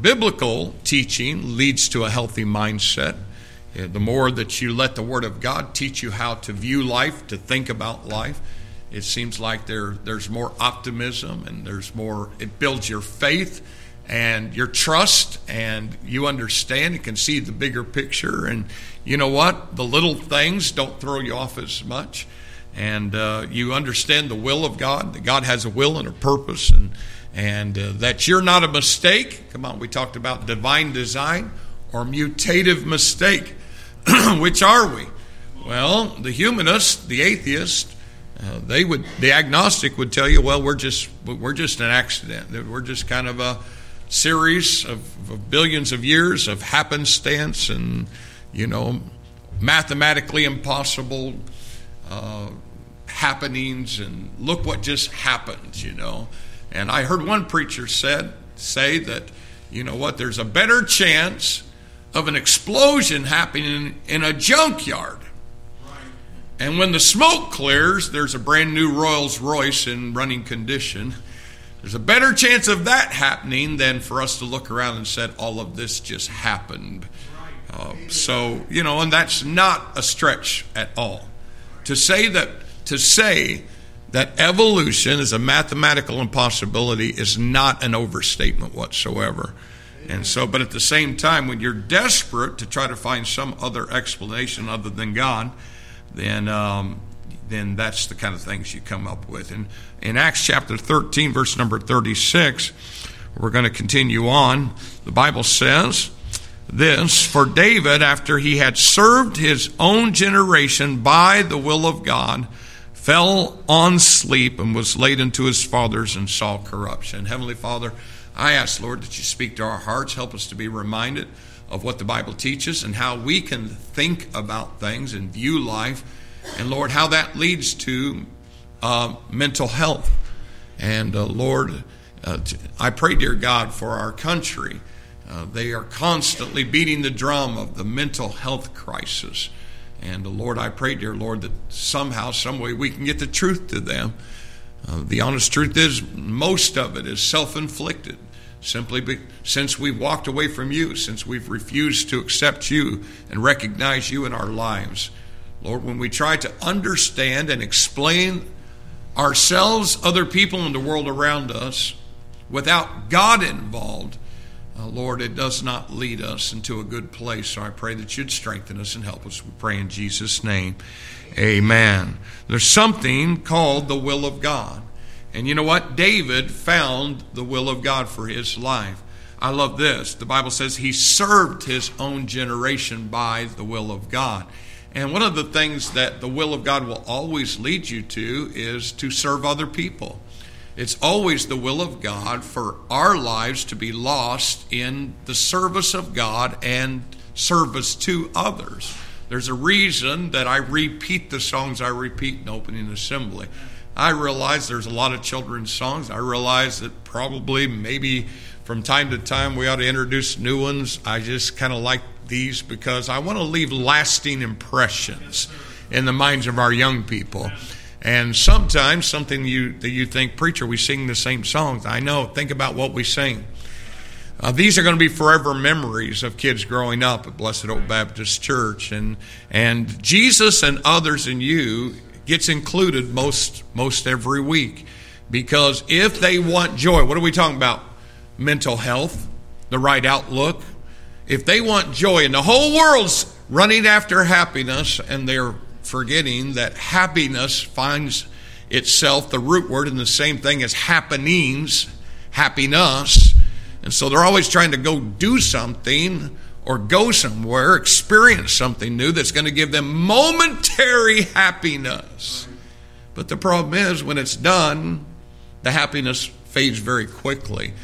biblical teaching leads to a healthy mindset. The more that you let the Word of God teach you how to view life, to think about life, it seems like there's more optimism, and it builds your faith and your trust, and you understand and can see the bigger picture. And you know what? The little things don't throw you off as much. And you understand the will of God, that God has a will and a purpose, and that you're not a mistake. Come on, we talked about divine design or mutative mistake. Which are we? Well, the humanist, the atheist, the agnostic would tell you, well, we're just an accident. We're just kind of a series of billions of years of happenstance and, mathematically impossible happenings, and look what just happened, And I heard one preacher say that, there's a better chance of an explosion happening in a junkyard. Right. And when the smoke clears, there's a brand new Rolls Royce in running condition. There's a better chance of that happening than for us to look around and say, all of this just happened. Right. And that's not a stretch at all. To say that evolution is a mathematical impossibility is not an overstatement whatsoever. And so, but at the same time, when you're desperate to try to find some other explanation other than God, then that's the kind of things you come up with. And in Acts chapter 13, verse number 36, we're going to continue on. The Bible says this: "For David, after he had served his own generation by the will of God, fell on sleep and was laid into his fathers and saw corruption." Heavenly Father, I ask, Lord, that you speak to our hearts. Help us to be reminded of what the Bible teaches and how we can think about things and view life. And, Lord, how that leads to mental health. And, Lord, I pray, dear God, for our country. They are constantly beating the drum of the mental health crisis. And, Lord, I pray, dear Lord, that somehow, some way we can get the truth to them. The honest truth is most of it is self-inflicted, simply since we've walked away from you, since we've refused to accept you and recognize you in our lives. Lord, when we try to understand and explain ourselves, other people, and the world around us without God involved, Lord, it does not lead us into a good place. So I pray that you'd strengthen us and help us. We pray in Jesus' name. Amen. There's something called the will of God. And you know what? David found the will of God for his life. I love this. The Bible says he served his own generation by the will of God. And one of the things that the will of God will always lead you to is to serve other people. It's always the will of God for our lives to be lost in the service of God and service to others. There's a reason that I repeat the songs I repeat in opening assembly. I realize there's a lot of children's songs. I realize that probably maybe from time to time we ought to introduce new ones. I just kind of like these because I want to leave lasting impressions in the minds of our young people. And sometimes something that you think, preacher, we sing the same songs. I know. Think about what we sing. These are going to be forever memories of kids growing up at Blessed Oak Baptist Church. And Jesus and others in you gets included most every week. Because if they want joy, what are we talking about? Mental health, the right outlook. If they want joy, and the whole world's running after happiness, and they're forgetting that happiness finds itself, the root word, in the same thing as happenings, happiness. And so they're always trying to go do something or go somewhere, experience something new that's going to give them momentary happiness. But the problem is, when it's done, the happiness fades very quickly.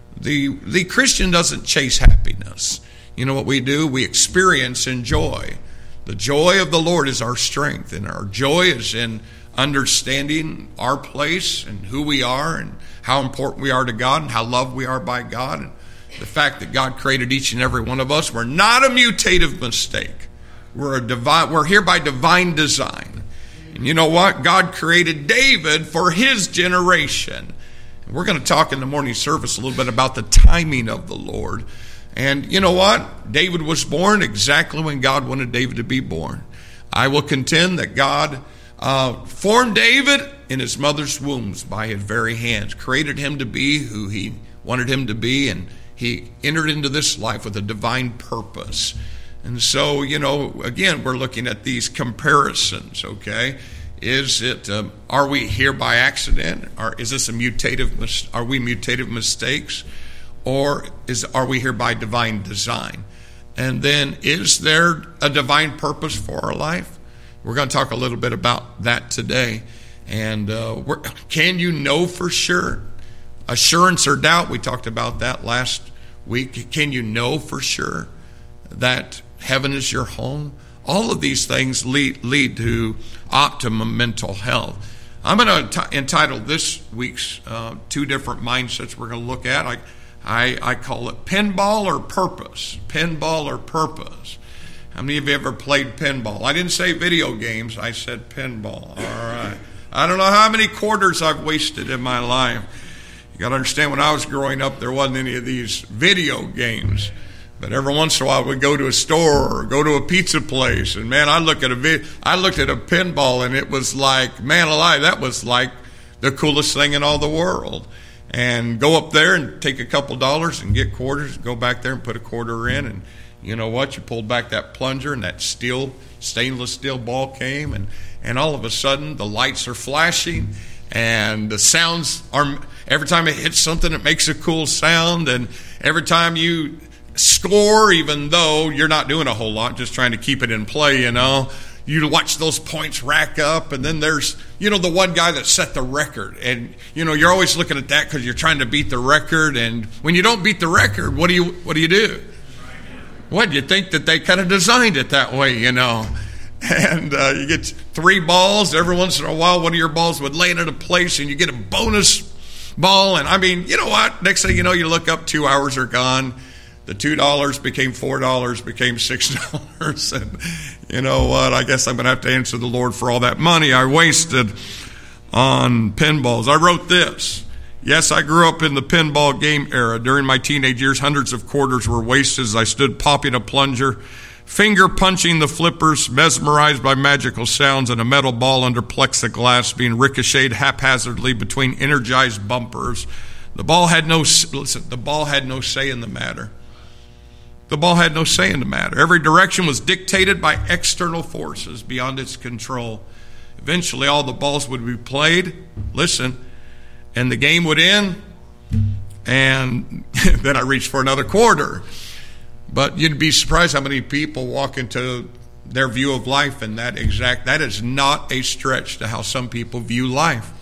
The Christian doesn't chase happiness. You know what we do? We experience in joy. The joy of the Lord is our strength, and our joy is in understanding our place and who we are and how important we are to God and how loved we are by God, and the fact that God created each and every one of us. We're not a mutative mistake. We're here by divine design. And you know what? God created David for his generation. We're going to talk in the morning service a little bit about the timing of the Lord. And you know what? David was born exactly when God wanted David to be born. I will contend that God formed David in his mother's wombs by his very hands, created him to be who he wanted him to be, and he entered into this life with a divine purpose. And so, again, we're looking at these comparisons, okay? Are we here by accident? Or is this are we mutative mistakes? Or are we here by divine design? And then, is there a divine purpose for our life? We're going to talk a little bit about that today. And can you know for sure? Assurance or doubt, we talked about that last week. Can you know for sure that heaven is your home? All of these things lead to optimum mental health. I'm going to entitle this week's two different mindsets we're going to look at. I call it pinball or purpose. Pinball or purpose. How many of you ever played pinball? I didn't say video games. I said pinball. All right. I don't know how many quarters I've wasted in my life. You got to understand, when I was growing up, there wasn't any of these video games. But every once in a while, we'd go to a store or go to a pizza place, and man, I looked at a pinball, and it was like, man alive, that was like the coolest thing in all the world. And go up there and take a couple dollars and get quarters, go back there and put a quarter in, and you know what? You pulled back that plunger, and that stainless steel ball came, and all of a sudden the lights are flashing, and the sounds are. Every time it hits something, it makes a cool sound, and every time you score, even though you're not doing a whole lot, just trying to keep it in play, you watch those points rack up, and then there's, the one guy that set the record, and, you're always looking at that because you're trying to beat the record, and when you don't beat the record, what do you do? What, do you think that they kind of designed it that way, And you get 3 balls. Every once in a while, one of your balls would land in a place, and you get a bonus ball. And I mean, you know what? Next thing you know, you look up, 2 hours are gone. The $2 became $4, became $6. And you know what? I guess I'm going to have to answer the Lord for all that money I wasted on pinballs. I wrote this. Yes, I grew up in the pinball game era. During my teenage years, hundreds of quarters were wasted as I stood popping a plunger, finger punching the flippers, mesmerized by magical sounds, and a metal ball under plexiglass being ricocheted haphazardly between energized bumpers. The ball had no say in the matter. The ball had no say in the matter. Every direction was dictated by external forces beyond its control. Eventually, all the balls would be played. Listen. And the game would end, and then I reached for another quarter. But you'd be surprised how many people walk into their view of life, and that is not a stretch to how some people view life.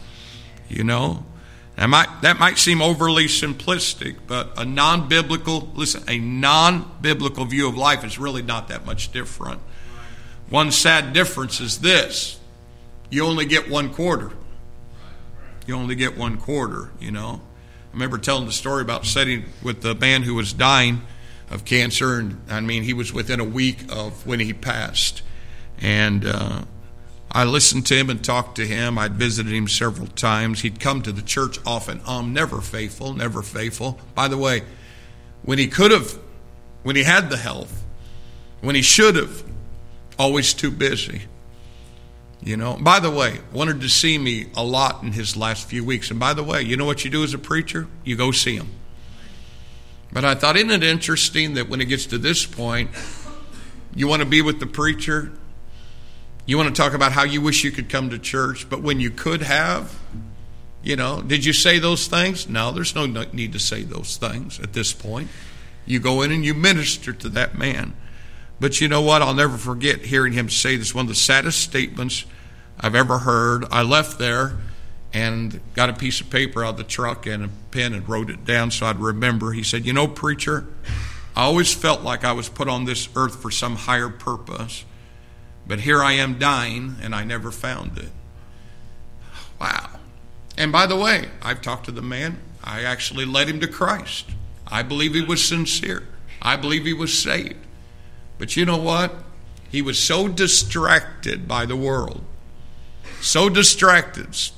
That might seem overly simplistic, but a non-biblical view of life is really not that much different. One sad difference is this: you only get 1 quarter. You only get 1 quarter, I remember telling the story about sitting with the man who was dying of cancer, and he was within a week of when he passed. And I listened to him and talked to him. I'd visited him several times. He'd come to the church often. Never faithful, never faithful. By the way, when he had the health, when he should have, always too busy. By the way, wanted to see me a lot in his last few weeks. And by the way, you know what you do as a preacher? You go see him. But I thought, isn't it interesting that when it gets to this point, you want to be with the preacher? You want to talk about how you wish you could come to church, but when you could have, did you say those things? No, there's no need to say those things at this point. You go in and you minister to that man. But you know what? I'll never forget hearing him say this, one of the saddest statements I've ever heard. I left there and got a piece of paper out of the truck and a pen and wrote it down so I'd remember. He said, preacher, I always felt like I was put on this earth for some higher purpose. But here I am dying and I never found it. Wow. And by the way, I've talked to the man. I actually led him to Christ. I believe he was sincere. I believe he was saved. But you know what? He was so distracted by the world, so distracted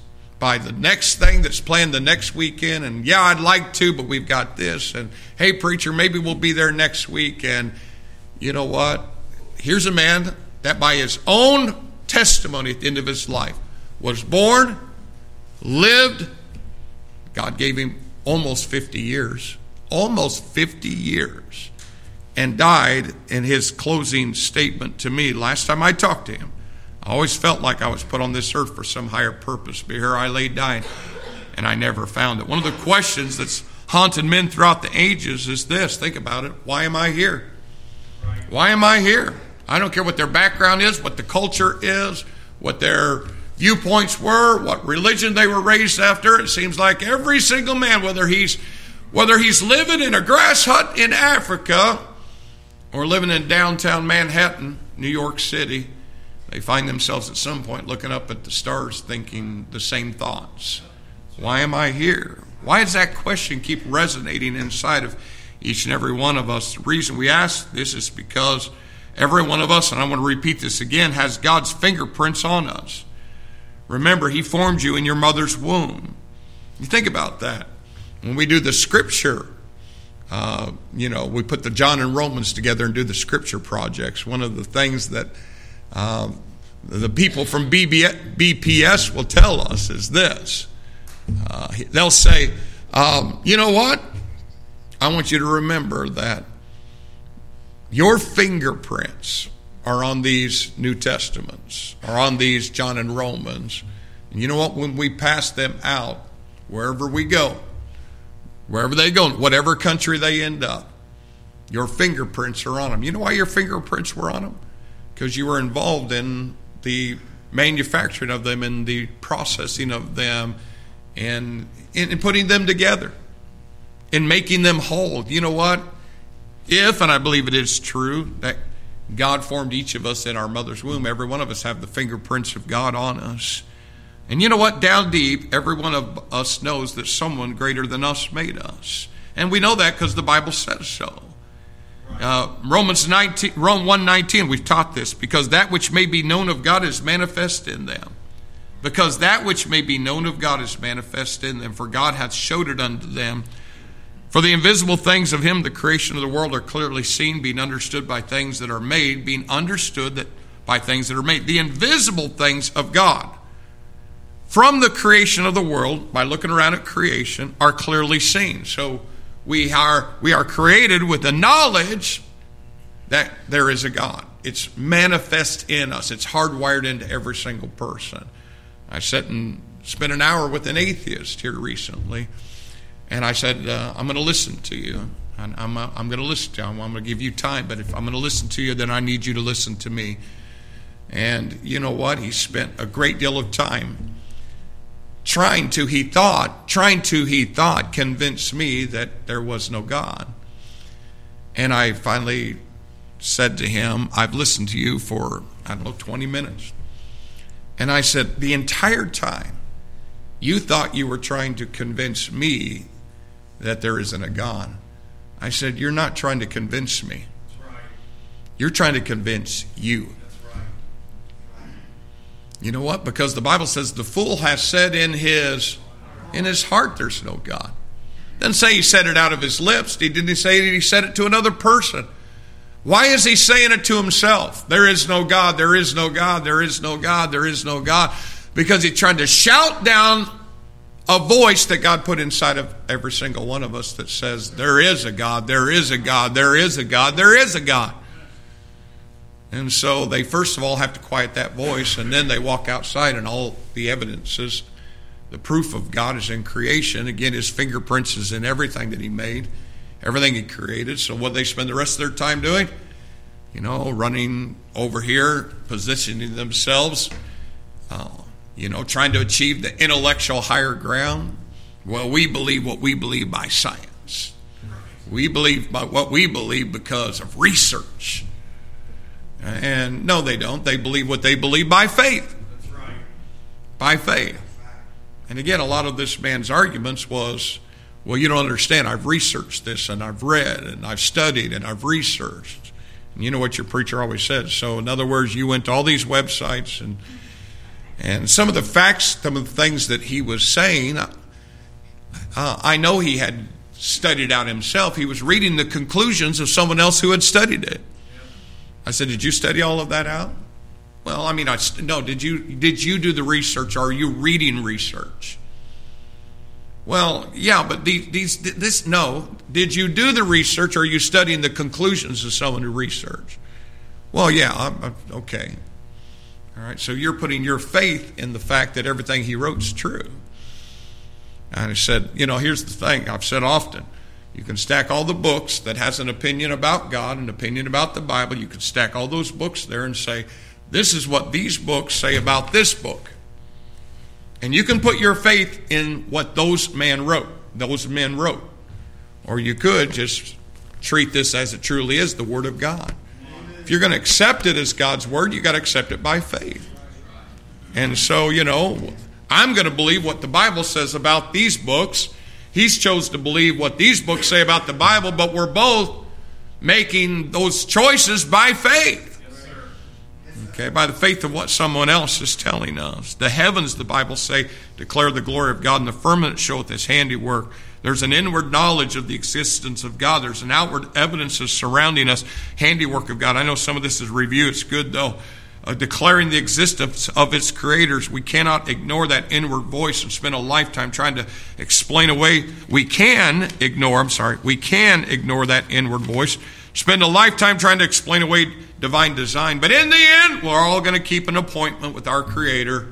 by the next thing that's planned the next weekend. And yeah, I'd like to, but we've got this. And hey, preacher, maybe we'll be there next week. And you know what? Here's a man that by his own testimony at the end of his life was born, lived. God gave him almost 50 years. Almost 50 years. And died in his closing statement to me last time I talked to him. I always felt like I was put on this earth for some higher purpose, but here I lay dying, and I never found it. One of the questions that's haunted men throughout the ages is this. Think about it. Why am I here? Why am I here? I don't care what their background is, what the culture is, what their viewpoints were, what religion they were raised after. It seems like every single man, whether he's living in a grass hut in Africa or living in downtown Manhattan, New York City, they find themselves at some point looking up at the stars thinking the same thoughts. Why am I here? Why does that question keep resonating inside of each and every one of us? The reason we ask this is because every one of us, and I want to repeat this again, has God's fingerprints on us. Remember, He formed you in your mother's womb. You think about that. When we do the scripture, we put the John and Romans together and do the scripture projects. One of the things that the people from BPS will tell us is this. They'll say, you know what? I want you to remember that your fingerprints are on these New Testaments, are on these John and Romans. And you know what? When we pass them out, wherever we go, wherever they go, whatever country they end up, your fingerprints are on them. You know why your fingerprints were on them? Because you were involved in the manufacturing of them and the processing of them and in putting them together, in making them whole. You know what? If, and I believe it is true, that God formed each of us in our mother's womb, every one of us have the fingerprints of God on us. And you know what? Down deep, every one of us knows that someone greater than us made us. And we know that because the Bible says so. Romans 1:19, we've taught this. Because that which may be known of God is manifest in them. Because that which may be known of God is manifest in them. For God hath showed it unto them. For the invisible things of Him, the creation of the world, are clearly seen, being understood by things that are made, being understood by things that are made. The invisible things of God, from the creation of the world, by looking around at creation, are clearly seen. So we are created with the knowledge that there is a God. It's manifest in us. It's hardwired into every single person. I sat and spent an hour with an atheist here recently, and I said, I'm going to listen to you. And I'm going to listen to you. I'm going to give you time, but if I'm going to listen to you, then I need you to listen to me. And you know what? He spent a great deal of time trying to, he thought, convince me that there was no God. And I finally said to him, I've listened to you for, 20 minutes. And I said, the entire time, you thought you were trying to convince me that there isn't a God. I said, you're not trying to convince me. That's right. You're trying to convince you. That's right. You know what? Because the Bible says the fool has said in his heart there's no God. Doesn't say he said it out of his lips. Didn't he say that he said it to another person? Why is he saying it to himself? There is no God, there is no God, there is no God, there is no God. Because he's trying to shout down a voice that God put inside of every single one of us that says, there is a God, there is a God, there is a God, there is a God. And so they first of all have to quiet that voice, and then they walk outside, and all the evidence is, the proof of God is in creation. Again, His fingerprints is in everything that He made, everything He created. So what do they spend the rest of their time doing? Running over here, positioning themselves, trying to achieve the intellectual higher ground. Well, we believe what we believe by science. We believe by what we believe because of research. And no, they don't. They believe what they believe by faith. That's right. By faith. And again, a lot of this man's arguments was, well, you don't understand. I've researched this, and I've read, and I've studied, and I've researched. And you know what your preacher always says. So in other words, you went to all these websites, And some of the facts, some of the things that he was saying, I know he had studied out himself. He was reading the conclusions of someone else who had studied it. I said, did you study all of that out? Well, I mean, no. Did you do the research? Or are you reading research? Well, yeah, but no. Did you do the research, or are you studying the conclusions of someone who researched? Well, yeah, okay. All right, so you're putting your faith in the fact that everything he wrote is true. And I said, here's the thing I've said often. You can stack all the books that has an opinion about God, an opinion about the Bible. You can stack all those books there and say, this is what these books say about this book. And you can put your faith in what those men wrote. Or you could just treat this as it truly is, the Word of God. If you're going to accept it as God's Word, you've got to accept it by faith. And so, I'm going to believe what the Bible says about these books. He's chose to believe what these books say about the Bible, but we're both making those choices by faith. Okay, by the faith of what someone else is telling us. The heavens, the Bible say, declare the glory of God, and the firmament showeth his handiwork. There's an inward knowledge of the existence of God. There's an outward evidence of surrounding us, handiwork of God. I know some of this is review. It's good, though. Declaring the existence of its creators. We cannot ignore that inward voice and spend a lifetime trying to explain away. We can ignore that inward voice. Spend a lifetime trying to explain away divine design. But in the end, we're all going to keep an appointment with our Creator.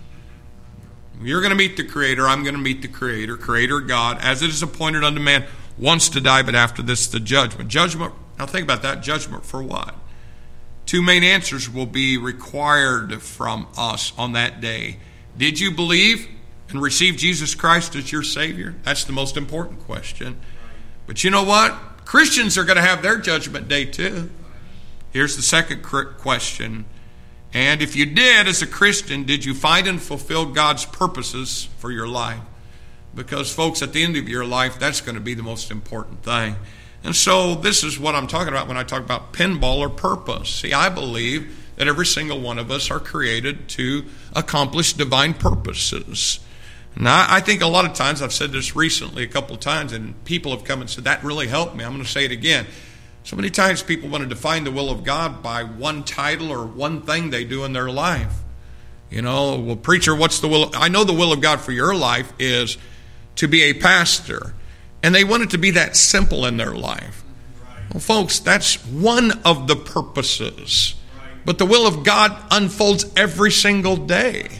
You're going to meet the Creator. I'm going to meet the Creator. Creator God, as it is appointed unto man, once to die, but after this the judgment. Judgment, now think about that. Judgment for what? Two main answers will be required from us on that day. Did you believe and receive Jesus Christ as your Savior? That's the most important question. But you know what? Christians are going to have their judgment day too. Here's the second question. And if you did, as a Christian, did you find and fulfill God's purposes for your life? Because, folks, at the end of your life, that's going to be the most important thing. And so this is what I'm talking about when I talk about pinball or purpose. See, I believe that every single one of us are created to accomplish divine purposes. Now, I think a lot of times, I've said this recently a couple of times, and people have come and said, that really helped me. I'm going to say it again. So many times people want to define the will of God by one title or one thing they do in their life. Well, preacher, what's the will? I know the will of God for your life is to be a pastor. And they want it to be that simple in their life. Well, folks, that's one of the purposes. But the will of God unfolds every single day.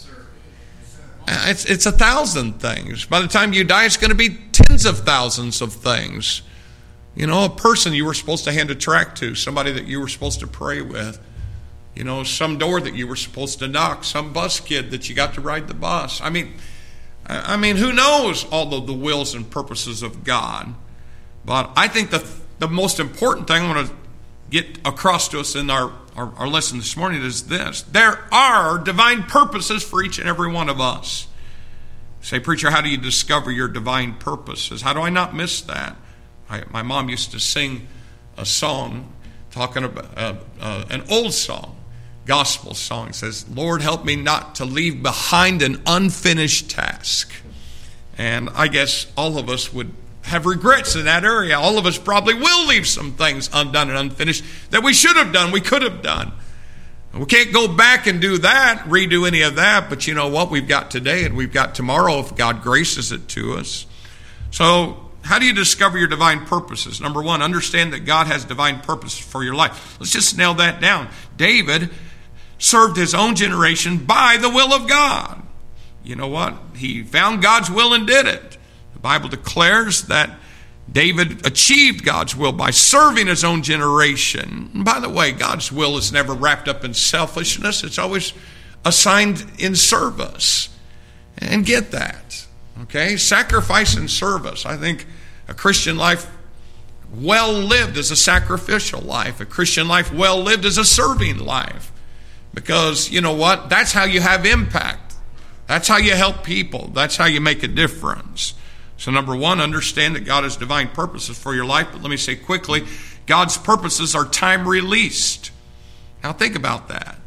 It's 1,000 things. By the time you die, it's going to be tens of thousands of things. A person you were supposed to hand a tract to, somebody that you were supposed to pray with, some door that you were supposed to knock, some bus kid that you got to ride the bus. I mean, who knows all of the wills and purposes of God? But I think the most important thing I want to get across to us in our lesson this morning is this. There are divine purposes for each and every one of us. Say, preacher, how do you discover your divine purposes? How do I not miss that? My mom used to sing a song talking about an old song, gospel song. It says, Lord, help me not to leave behind an unfinished task. And I guess all of us would have regrets in that area. All of us probably will leave some things undone and unfinished that we should have done, we could have done. We can't go back and do that, redo any of that, but you know what? We've got today and we've got tomorrow if God graces it to us. So, how do you discover your divine purposes? Number one, understand that God has divine purposes for your life. Let's just nail that down. David served his own generation by the will of God. You know what? He found God's will and did it. The Bible declares that David achieved God's will by serving his own generation. And by the way, God's will is never wrapped up in selfishness. It's always assigned in service. And get that. Okay? Sacrifice and service. I think a Christian life well lived is a sacrificial life. A Christian life well lived is a serving life. Because, you know what? That's how you have impact. That's how you help people. That's how you make a difference. So number one, understand that God has divine purposes for your life. But let me say quickly, God's purposes are time released. Now think about that.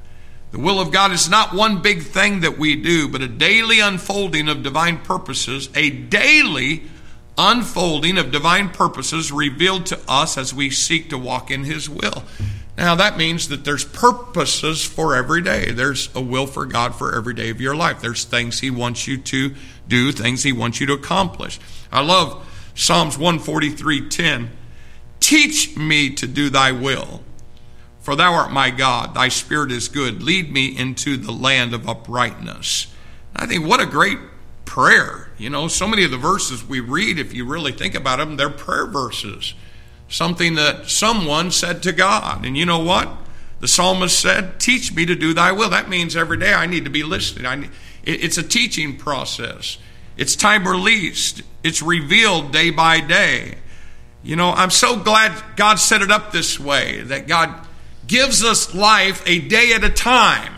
The will of God is not one big thing that we do, but a daily unfolding of divine purposes, a daily unfolding of divine purposes revealed to us as we seek to walk in His will. Now that means that there's purposes for every day. There's a will for God for every day of your life. There's things He wants you to do, things He wants you to accomplish. I love Psalms 143:10. Teach me to do thy will, for thou art my God. Thy spirit is good. Lead me into the land of uprightness. I think what a great prayer. You know, so many of the verses we read, if you really think about them, they're prayer verses. Something that someone said to God. And you know what? The psalmist said, teach me to do thy will. That means every day I need to be listening. It's a teaching process. It's time released. It's revealed day by day. You know, I'm so glad God set it up this way, that God gives us life a day at a time.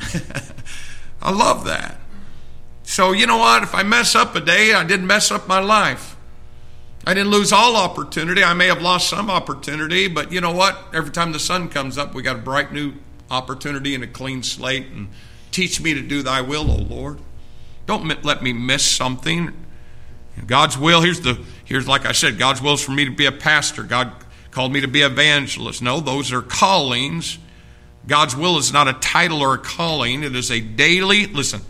I love that. So you know what? If I mess up a day, I didn't mess up my life. I didn't lose all opportunity. I may have lost some opportunity, but you know what? Every time the sun comes up, we got a bright new opportunity and a clean slate. And teach me to do thy will, O Lord. Don't let me miss something. God's will, here's like I said, God's will is for me to be a pastor. God called me to be an evangelist. No, those are callings. God's will is not a title or a calling. It is a daily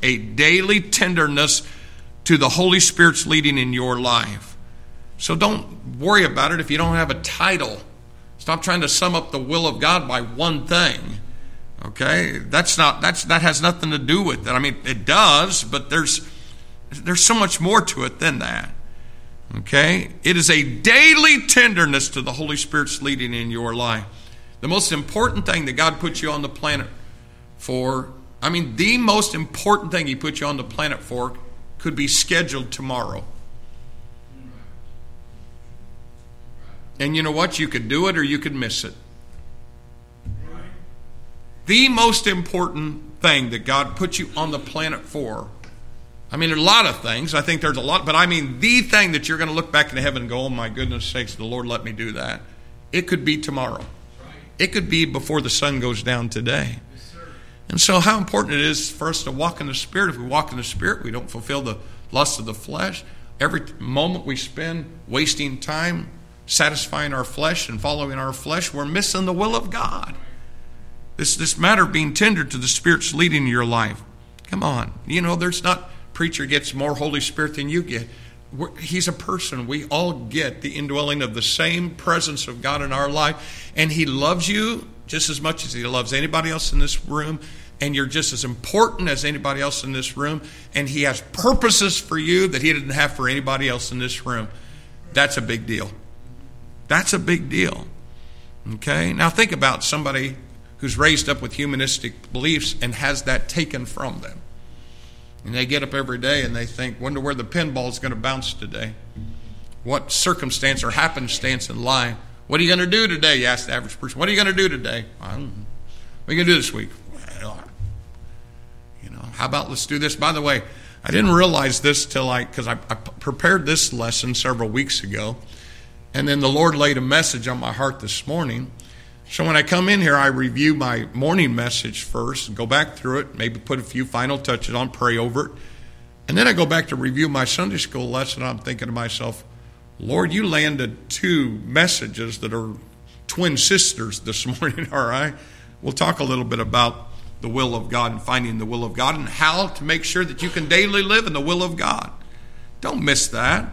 tenderness to the Holy Spirit's leading in your life. So don't worry about it if you don't have a title. Stop trying to sum up the will of God by one thing. Okay? That has nothing to do with it. I mean, it does, but there's so much more to it than that. Okay? It is a daily tenderness to the Holy Spirit's leading in your life. The most important thing that God put you on the planet for, the most important thing He put you on the planet for could be scheduled tomorrow. And you know what? You could do it or you could miss it. The most important thing that God put you on the planet for, there's a lot of things. I think there's a lot, but the thing that you're going to look back into heaven and go, oh my goodness sakes, the Lord let me do that. It could be tomorrow. It could be before the sun goes down today. And so how important it is for us to walk in the Spirit. If we walk in the Spirit, we don't fulfill the lust of the flesh. Every moment we spend wasting time satisfying our flesh and following our flesh, we're missing the will of God. This matter of being tender to the Spirit's leading your life. Come on. You know, there's not preacher gets more Holy Spirit than you get. He's a person. We all get the indwelling of the same presence of God in our life. And He loves you just as much as He loves anybody else in this room. And you're just as important as anybody else in this room. And He has purposes for you that He didn't have for anybody else in this room. That's a big deal. That's a big deal. Okay? Now think about somebody who's raised up with humanistic beliefs and has that taken from them. And they get up every day and they think, wonder where the pinball is going to bounce today. What circumstance or happenstance in life. What are you going to do today? You ask the average person. What are you going to do today? I don't know. What are you going to do this week? Well, how about let's do this? By the way, I didn't realize this because I prepared this lesson several weeks ago. And then the Lord laid a message on my heart this morning. So when I come in here, I review my morning message first, and go back through it, maybe put a few final touches on, pray over it. And then I go back to review my Sunday school lesson, and I'm thinking to myself, Lord, you landed two messages that are twin sisters this morning, all right? We'll talk a little bit about the will of God and finding the will of God and how to make sure that you can daily live in the will of God. Don't miss that.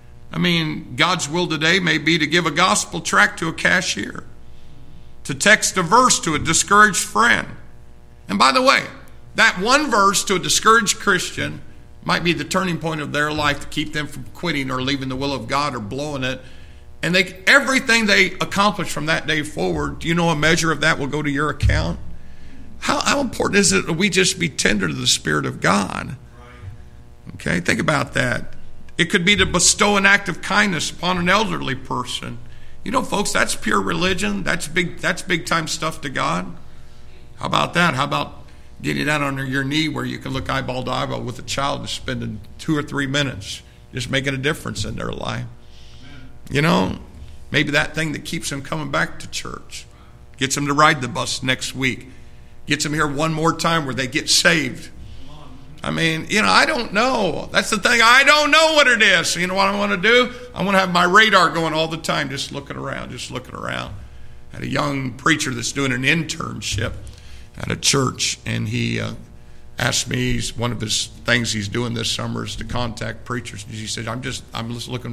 God's will today may be to give a gospel tract to a cashier, to text a verse to a discouraged friend. And by the way, that one verse to a discouraged Christian might be the turning point of their life to keep them from quitting or leaving the will of God or blowing it. And everything they accomplish from that day forward, do you know a measure of that will go to your account? How important is it that we just be tender to the Spirit of God? Okay, think about that. It could be to bestow an act of kindness upon an elderly person. You know, folks, that's pure religion. That's big time stuff to God. How about that? How about getting down on your knee where you can look eyeball to eyeball with a child and spending 2 or 3 minutes just making a difference in their life? You know, maybe that thing that keeps them coming back to church, gets them to ride the bus next week, gets them here one more time where they get saved. I mean, I don't know. That's the thing. I don't know what it is. So you know what I want to do? I want to have my radar going all the time, just looking around. I had a young preacher that's doing an internship at a church, and he asked me, one of his things he's doing this summer is to contact preachers. He said, I'm just looking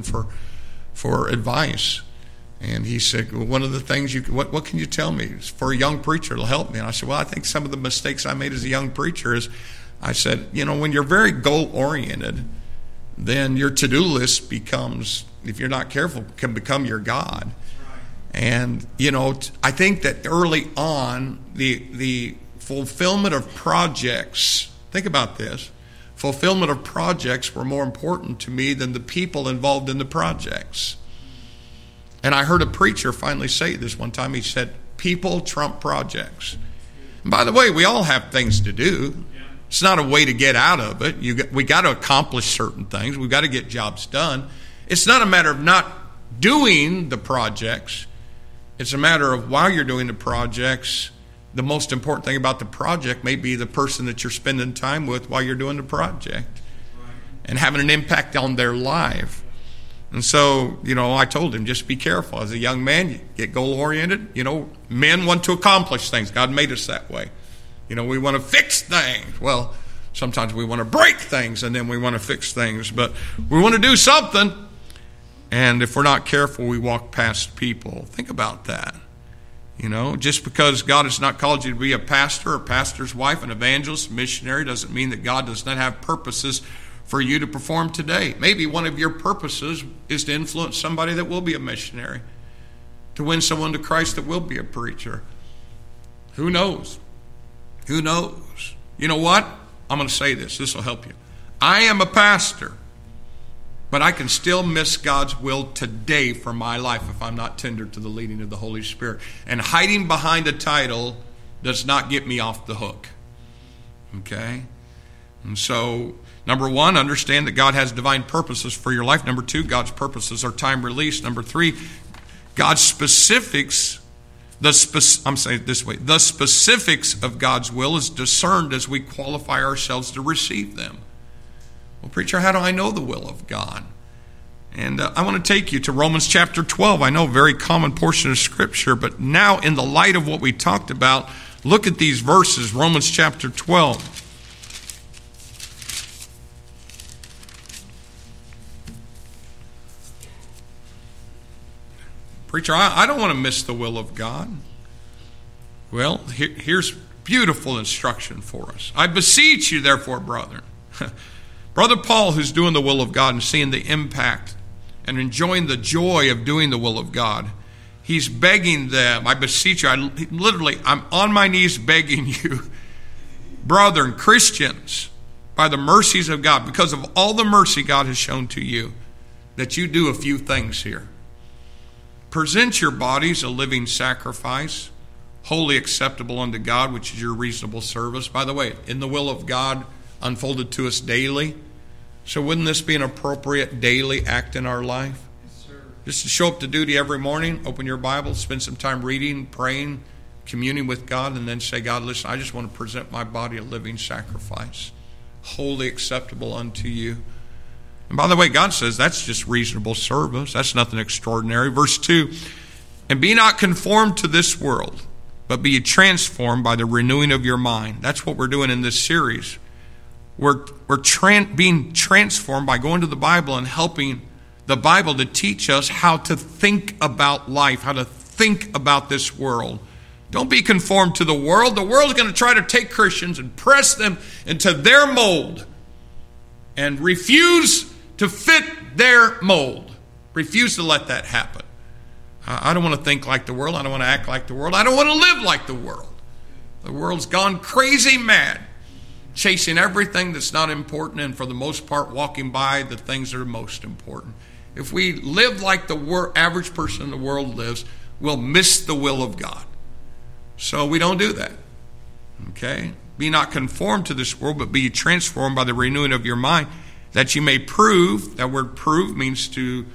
for advice. And he said, well, one of the things what can you tell me for a young preacher to help me? And I said, well, I think some of the mistakes I made as a young preacher is, I said, when you're very goal-oriented, then your to-do list becomes, if you're not careful, can become your God. And, I think that early on, the fulfillment of projects, think about this, fulfillment of projects were more important to me than the people involved in the projects. And I heard a preacher finally say this one time. He said, people trump projects. And by the way, we all have things to do. It's not a way to get out of it. We got to accomplish certain things. We've got to get jobs done. It's not a matter of not doing the projects. It's a matter of while you're doing the projects, the most important thing about the project may be the person that you're spending time with while you're doing the project and having an impact on their life. And so, I told him, just be careful. As a young man, you get goal-oriented. Men want to accomplish things. God made us that way. We want to fix things. Well, sometimes we want to break things and then we want to fix things. But we want to do something. And if we're not careful, we walk past people. Think about that. Just because God has not called you to be a pastor, a pastor's wife, an evangelist, missionary, doesn't mean that God does not have purposes for you to perform today. Maybe one of your purposes is to influence somebody that will be a missionary, to win someone to Christ that will be a preacher. Who knows? Who knows? You know what? I'm going to say this. This will help you. I am a pastor, but I can still miss God's will today for my life if I'm not tender to the leading of the Holy Spirit. And hiding behind a title does not get me off the hook. Okay? And so, number one, understand that God has divine purposes for your life. Number two, God's purposes are time released. Number three, God's specifics. I'm saying it this way. The specifics of God's will is discerned as we qualify ourselves to receive them. Well, preacher, how do I know the will of God? And I want to take you to Romans chapter 12. I know a very common portion of Scripture, but now in the light of what we talked about, look at these verses, Romans chapter 12. Preacher, I don't want to miss the will of God. Well, here's beautiful instruction for us. I beseech you, therefore, brethren. Brother Paul, who's doing the will of God and seeing the impact and enjoying the joy of doing the will of God, he's begging them, I beseech you, I'm on my knees begging you, brethren, Christians, by the mercies of God, because of all the mercy God has shown to you, that you do a few things here. Present your bodies a living sacrifice, wholly acceptable unto God, which is your reasonable service. By the way, in the will of God unfolded to us daily. So wouldn't this be an appropriate daily act in our life? Yes, sir. Just to show up to duty every morning, open your Bible, spend some time reading, praying, communing with God, and then say, God, listen, I just want to present my body a living sacrifice, wholly acceptable unto you. And by the way, God says that's just reasonable service. That's nothing extraordinary. Verse 2, and be not conformed to this world, but be transformed by the renewing of your mind. That's what we're doing in this series. We're being transformed by going to the Bible and helping the Bible to teach us how to think about life, how to think about this world. Don't be conformed to the world. The world's going to try to take Christians and press them into their mold and refuse to fit their mold. Refuse to let that happen. I don't want to think like the world. I don't want to act like the world. I don't want to live like the world. The world's gone crazy mad, chasing everything that's not important and for the most part walking by the things that are most important. If we live like the average person in the world lives, we'll miss the will of God. So we don't do that. Okay? Be not conformed to this world, but be transformed by the renewing of your mind, that you may prove. That word prove means to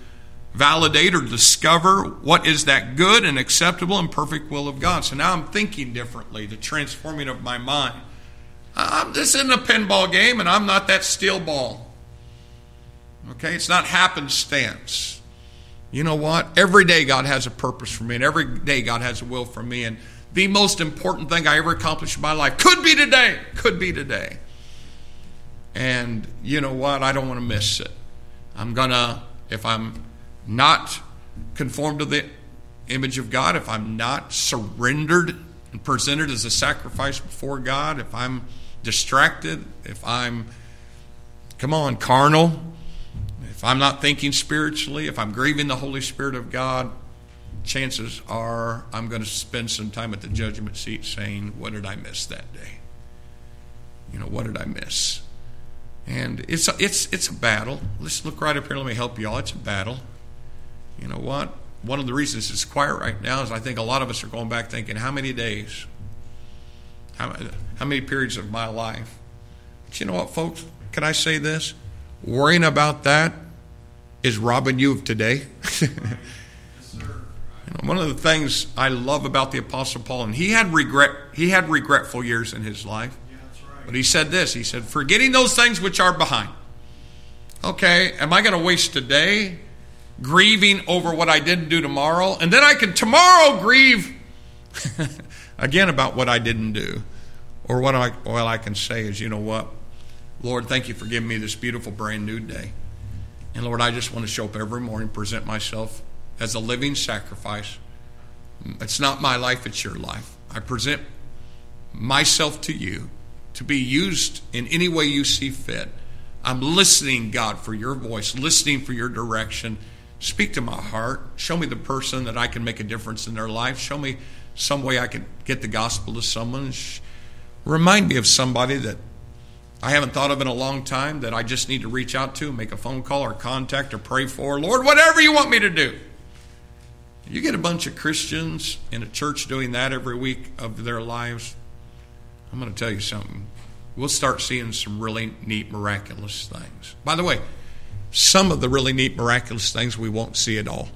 validate or discover what is that good and acceptable and perfect will of God. So now I'm thinking differently, the transforming of my mind. This isn't a pinball game, and I'm not that steel ball. Okay, it's not happenstance. You know what? Every day God has a purpose for me, and every day God has a will for me. And the most important thing I ever accomplished in my life could be today. Could be today. And you know what? I don't want to miss it. If I'm not conformed to the image of God, if I'm not surrendered and presented as a sacrifice before God, if I'm distracted, if I'm, carnal, if I'm not thinking spiritually, if I'm grieving the Holy Spirit of God, chances are I'm going to spend some time at the judgment seat saying, what did I miss that day? What did I miss? And it's a battle. Let's look right up here. Let me help you all. It's a battle. You know what? One of the reasons it's quiet right now is I think a lot of us are going back thinking, how many days? How many periods of my life? But you know what, folks? Can I say this? Worrying about that is robbing you of today. One of the things I love about the Apostle Paul, and he had regretful years in his life. But he said this, he said, forgetting those things which are behind. Okay, am I going to waste a day grieving over what I didn't do tomorrow? And then I can tomorrow grieve again about what I didn't do. Or what I can say is, you know what? Lord, thank you for giving me this beautiful brand new day. And Lord, I just want to show up every morning, present myself as a living sacrifice. It's not my life, it's your life. I present myself to you to be used in any way you see fit. I'm listening, God, for your voice, listening for your direction. Speak to my heart. Show me the person that I can make a difference in their life. Show me some way I can get the gospel to someone. Remind me of somebody that I haven't thought of in a long time that I just need to reach out to, make a phone call or contact or pray for. Lord, whatever you want me to do. You get a bunch of Christians in a church doing that every week of their lives, I'm going to tell you something. We'll start seeing some really neat, miraculous things. By the way, some of the really neat, miraculous things we won't see at all.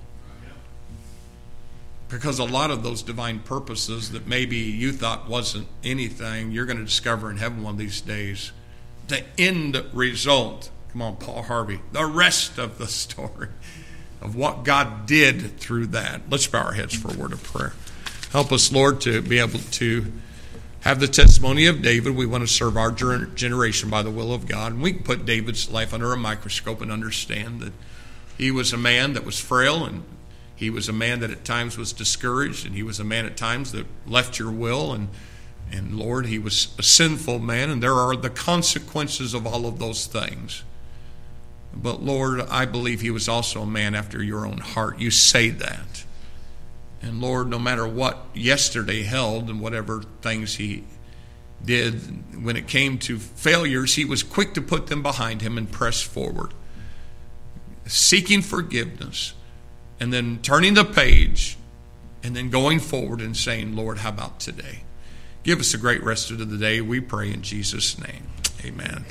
Because a lot of those divine purposes that maybe you thought wasn't anything, you're going to discover in heaven one of these days. The end result, come on, Paul Harvey, the rest of the story of what God did through that. Let's bow our heads for a word of prayer. Help us, Lord, to be able to have the testimony of David. We want to serve our generation by the will of God. And we can put David's life under a microscope and understand that he was a man that was frail, and he was a man that at times was discouraged, and he was a man at times that left your will, and Lord, he was a sinful man, and there are the consequences of all of those things. But Lord, I believe he was also a man after your own heart. You say that. And Lord, no matter what yesterday held and whatever things he did, when it came to failures, he was quick to put them behind him and press forward, seeking forgiveness, and then turning the page, and then going forward and saying, Lord, how about today? Give us a great rest of the day, we pray in Jesus' name. Amen.